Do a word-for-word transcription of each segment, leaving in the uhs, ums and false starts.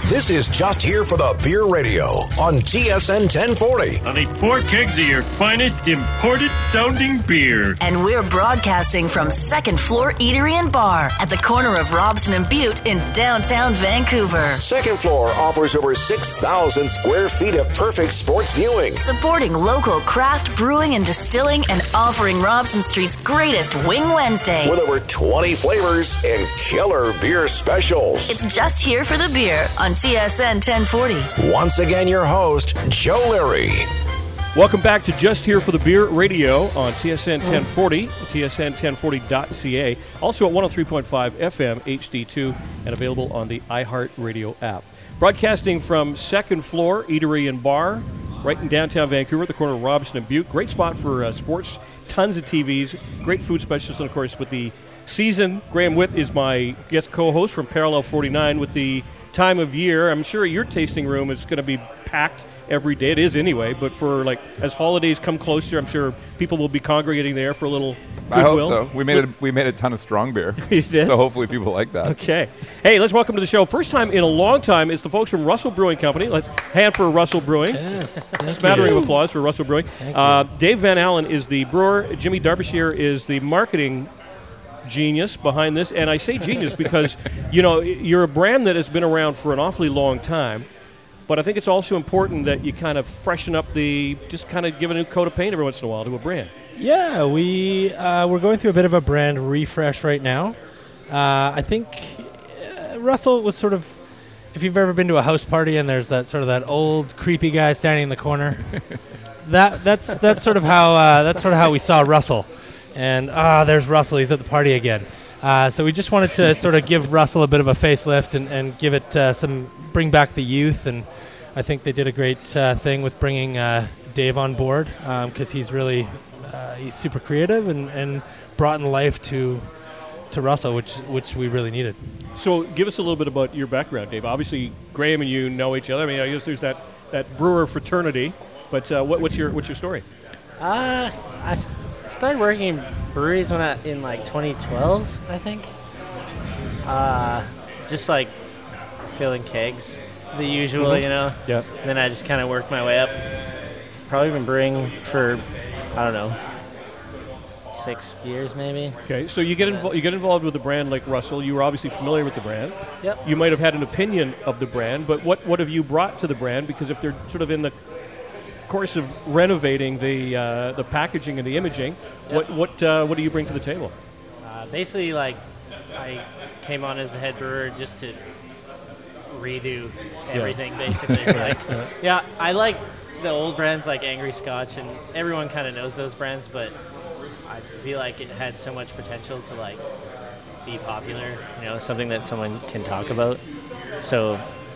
This is Just Here for the Beer Radio on T S N ten forty. I need four kegs of your finest imported sounding beer. And we're broadcasting from Second Floor Eatery and Bar at the corner of Robson and Butte in downtown Vancouver. Second Floor offers over six thousand square feet of perfect sports viewing. Supporting local craft brewing and distilling and offering Robson Street's greatest Wing Wednesday. With over twenty flavors and killer beer specials. It's Just Here for the Beer on T S N ten forty. Once again, your host, Joe Leary. Welcome back to Just Here for the Beer Radio on T S N ten forty, T S N ten forty dot C A. Also at one oh three point five F M H D two and available on the iHeartRadio app. Broadcasting from Second Floor Eatery and Bar, right in downtown Vancouver, at the corner of Robson and Butte. Great spot for uh, sports, tons of T Vs, great food specialists, and of course with the season. Graham Witt is my guest co-host from Parallel forty-nine. With the time of year, I'm sure your tasting room is going to be packed every day. It is anyway, but for like as holidays come closer, I'm sure people will be congregating there for a little goodwill. I hope so. We made a, we made a ton of strong beer, You did? So hopefully people like that. Okay. Hey, let's welcome to the show. First time in a long time is the folks from Russell Brewing Company. Let's hand for Russell Brewing. Yes, Smattering you. of applause for Russell Brewing. Uh, Dave Van Allen is the brewer. Jimmy Derbyshire is the marketing genius behind this. And I say genius because, you know, you're a brand that has been around for an awfully long time. But I think it's also important that you kind of freshen up the, just kind of give a new coat of paint every once in a while to a brand. Yeah, we, uh, we're going through a bit of a brand refresh right now. Uh, I think uh, Russell was sort of, if you've ever been to a house party and there's that sort of that old creepy guy standing in the corner, that that's that's sort of how uh, that's sort of how we saw Russell. And ah, there's Russell. He's at the party again. Uh, so we just wanted to sort of give Russell a bit of a facelift and, and give it uh, some, bring back the youth. And I think they did a great uh, thing with bringing uh, Dave on board because um, he's really uh, he's super creative and, and brought in life to to Russell, which which we really needed. So give us a little bit about your background, Dave. Obviously, Graham and you know each other. I mean, I guess there's that, that brewer fraternity. But uh, what, what's your what's your story? Uh, I s- started working in breweries when I, in like twenty twelve, I think. Uh, just like filling kegs, the usual, Mm-hmm. you know. Yeah. And then I just kind of worked my way up. Probably been brewing for, I don't know, six years maybe. Okay, so you get involved. You get involved with a brand like Russell. You were obviously familiar with the brand. Yep. You might have had an opinion of the brand, but what what have you brought to the brand? Because if they're sort of in the course of renovating the uh, the packaging and the imaging, Yep. what what uh, what do you bring to the table? Uh, basically, like, I came on as the head brewer just to redo everything, basically. Like, yeah, I like the old brands like Angry Scotch, and everyone kind of knows those brands, but I feel like it had so much potential to, like, be popular, you know, something that someone can talk about. So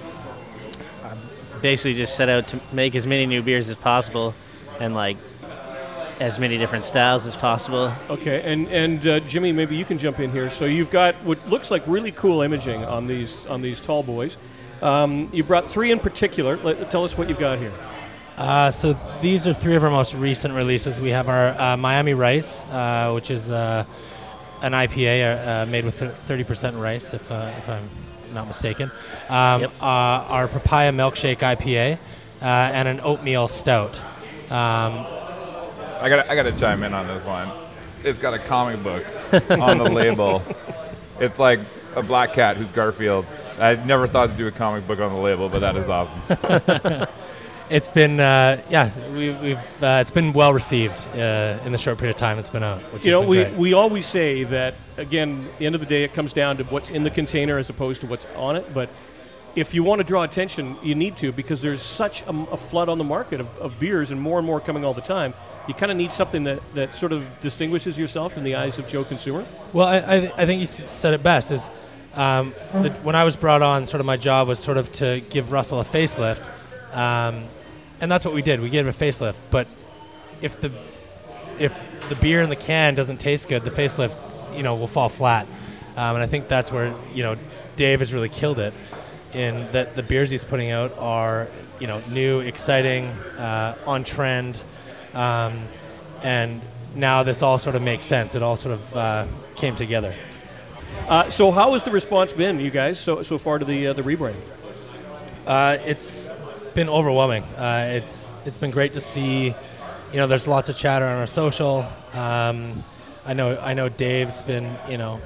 I basically just set out to make as many new beers as possible and, like, as many different styles as possible. Okay, and and uh, Jimmy, maybe you can jump in here. So you've got what looks like really cool imaging on these on these tall boys. Um, you brought three in particular. Let, tell us what you've got here. Uh, so these are three of our most recent releases. We have our uh, Miami Rice, uh, which is uh, an I P A uh, made with thirty percent rice, if, uh, if I'm not mistaken. Um, Yep. uh, our Papaya Milkshake I P A, uh, and an Oatmeal Stout. Um, I got I got to chime in on this one. It's got a comic book on the label. It's like a black cat who's Garfield. I never thought to do a comic book on the label, but that is awesome. It's been, uh, yeah, we, we've uh, it's been well received uh, in the short period of time it's been out. Which You has know, been we, great. we always say that, again, at the end of the day, it comes down to what's in the container as opposed to what's on it. But if you want to draw attention, you need to, because there's such a, a flood on the market of, of beers and more and more coming all the time. You kind of need something that, that sort of distinguishes yourself in the eyes of Joe Consumer. Well, I, I, I think you s- said it best. Is um, the, when I was brought on, sort of my job was sort of to give Russell a facelift, um, and that's what we did. We gave him a facelift. But if the if the beer in the can doesn't taste good, the facelift, you know, will fall flat. Um, and I think that's where, you know, Dave has really killed it. In that the beers he's putting out are, you know, new, exciting, uh, on trend. Um, and now this all sort of makes sense. It all sort of uh, came together. Uh, so how has the response been, you guys, so so far to the uh, the rebrand? Uh, it's been overwhelming. Uh, it's it's been great to see. You know, there's lots of chatter on our social. Um, I know I know Dave's been, you know,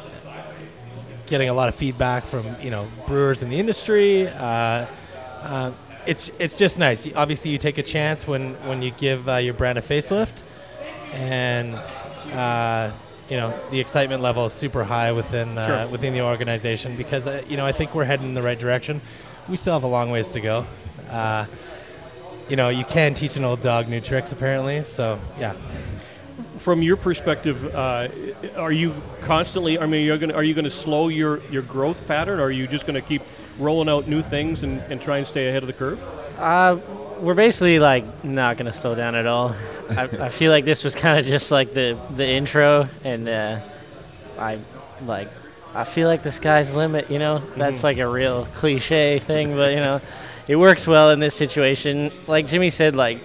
getting a lot of feedback from, you know, brewers in the industry. Uh, uh, it's it's just nice. Obviously, you take a chance when, when you give uh, your brand a facelift, and uh, you know, the excitement level is super high within uh, Sure. within the organization because uh, you know, I think we're heading in the right direction. We still have a long ways to go. Uh, you know, you can teach an old dog new tricks, apparently. So yeah. From your perspective, uh, are you constantly? I mean, you're gonna, are you going to slow your, your growth pattern, or are you just going to keep rolling out new things and, and try and stay ahead of the curve? Uh, we're basically like not gonna slow down at all. I, I feel like this was kind of just like the the intro, and uh, I like I feel like the sky's the limit. You know, that's Mm-hmm. like a real cliche thing, but you know, it works well in this situation. Like Jimmy said, like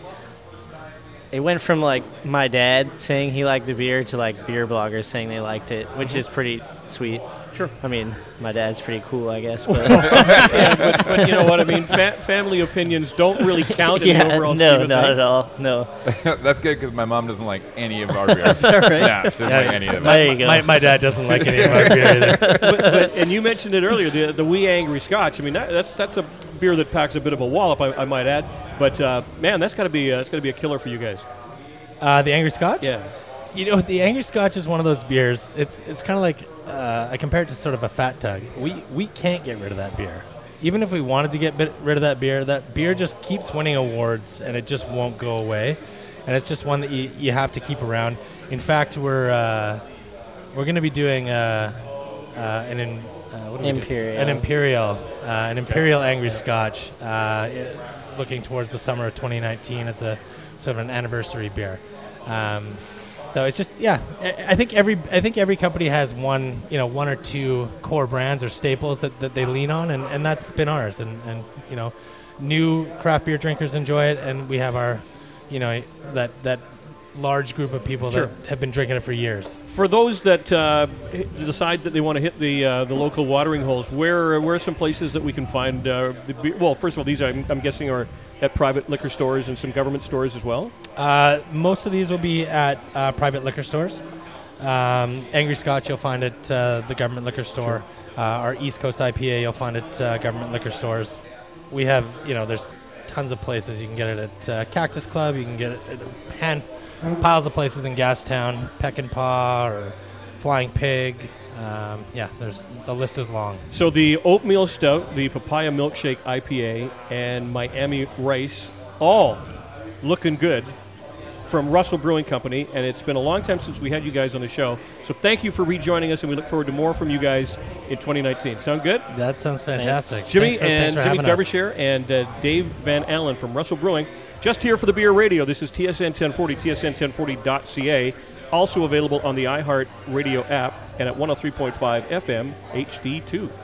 it went from like my dad saying he liked the beer to like beer bloggers saying they liked it, which is pretty sweet. Sure. I mean, my dad's pretty cool, I guess. But Yeah, but, but you know what I mean. Fa- family opinions don't really count in yeah, the overall no, scheme of not things. at all. No. That's good because my mom doesn't like any of our beers. All right. Yeah, she doesn't like any of it. There you go. My, my dad doesn't like any of our beer either. but, but, and you mentioned it earlier, the the Wee Angry Scotch. I mean, that, that's that's a beer that packs a bit of a wallop, I, I might add. But uh, man, that's got to be uh, that's got to be a killer for you guys. Uh, the Angry Scotch? Yeah. You know, the Angry Scotch is one of those beers. It's it's kind of like uh, I compare it to sort of a Fat Tug. We we can't get rid of that beer. Even if we wanted to get bit, rid of that beer, that beer just keeps winning awards, and it just won't go away. And it's just one that you, you have to keep around. In fact, we're uh, we're going to be doing uh, uh, an in, uh, what do we do? Imperial. an imperial uh, an imperial Angry Scotch, uh, i- looking towards the summer of twenty nineteen as a sort of an anniversary beer. Um, So it's just yeah. I I think every I think every company has one you know one or two core brands or staples that, that they lean on, and, and that's been ours. And, and you know, new craft beer drinkers enjoy it, and we have our you know that that large group of people Sure. that have been drinking it for years. For those that uh, h- decide that they want to hit the uh, the local watering holes, where where are some places that we can find uh, the beer? Well, first of all, these I'm, I'm guessing are at private liquor stores and some government stores as well. Uh, most of these will be at uh, private liquor stores. Um, Angry Scotch, you'll find at uh, the government liquor store. Uh, our East Coast I P A, you'll find at uh, government liquor stores. We have, you know, there's tons of places. You can get it at uh, Cactus Club. You can get it at hand, piles of places in Gastown, Peck and Paw or Flying Pig. Um, yeah, there's the list is long. So the oatmeal stout, the papaya milkshake I P A, and Miami Rice, all looking good from Russell Brewing Company. And it's been a long time since we had you guys on the show. So thank you for rejoining us, and we look forward to more from you guys in twenty nineteen. Sound good? That sounds fantastic. Jimmy Thanks for- and thanks for Jimmy having us. Derbyshire and uh, Dave Van Allen from Russell Brewing. Just here for the Beer Radio. This is T S N ten forty, T S N ten forty dot C A. Also available on the iHeart Radio app and at one oh three point five F M H D two.